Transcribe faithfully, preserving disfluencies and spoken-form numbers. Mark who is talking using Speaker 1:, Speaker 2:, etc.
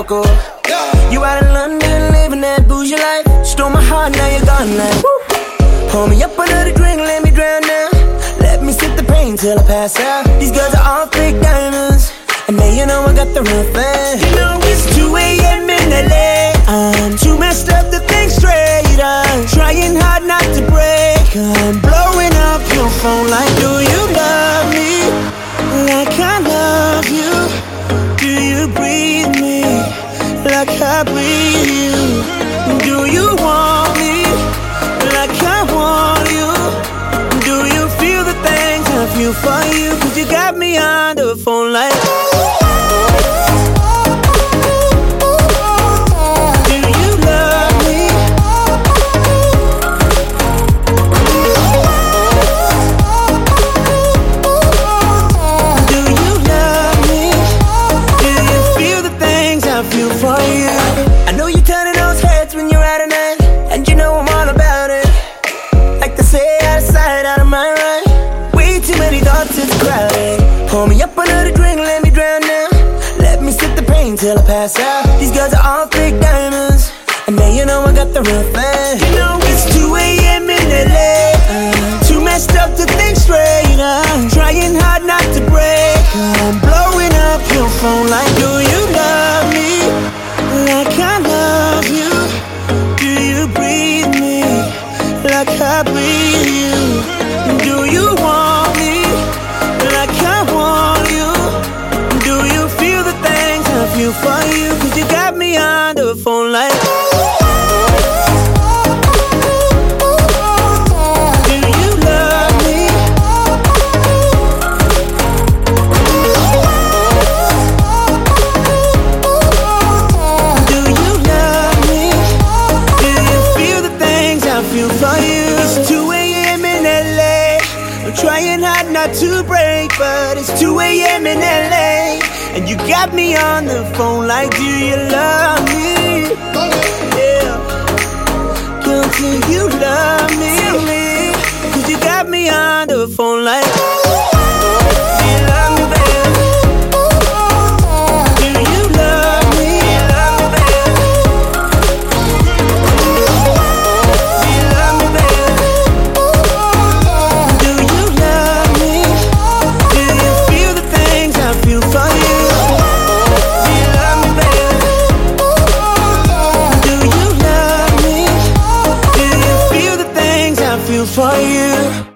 Speaker 1: Morocco. You out in London, living that bougie life. Stole my heart, now you're gone like woo. Pour me up another drink, let me drown now. Let me sip the pain till I pass out. These girls are all fake diamonds, and now you know I got the real thing. You know it's two A M in L A. I'm too messed up to think straight. I'm trying hard not to break. I'm blowing up your phone like, do you love me like I love you? Do you breathe me like I breathe you? Do you want me like I want you? Do you feel the things I feel for you? Cause you got me on the phone like pour me up another drink, let me drown now. Let me sip the pain till I pass out. These girls are all fake diamonds, and now you know I got the real thing. You know it's two A M in L A. I'm too messed up to think straight. I'm trying hard not to break. I'm blowing up your phone like, do you love me like I love you? Do you breathe me like I breathe you? Do you want me like I want you? Do you feel the things I feel for you? Cause you got me on the phone like do you love me? Do you love me? Do you feel the things I feel for you? It's two A M in L A. I'm trying hard not to break, but it's two A M in L A. And you got me on the phone like, do you love me? Yeah. Girl, do you love me? Cause you got me on the phone like, do you love me, baby? Do you love me? Do you love me, baby? Do you love me, baby? Do you love me? Do you feel the things I feel for you? Do you love me, baby? Do you love me? Do you feel the things I feel for you?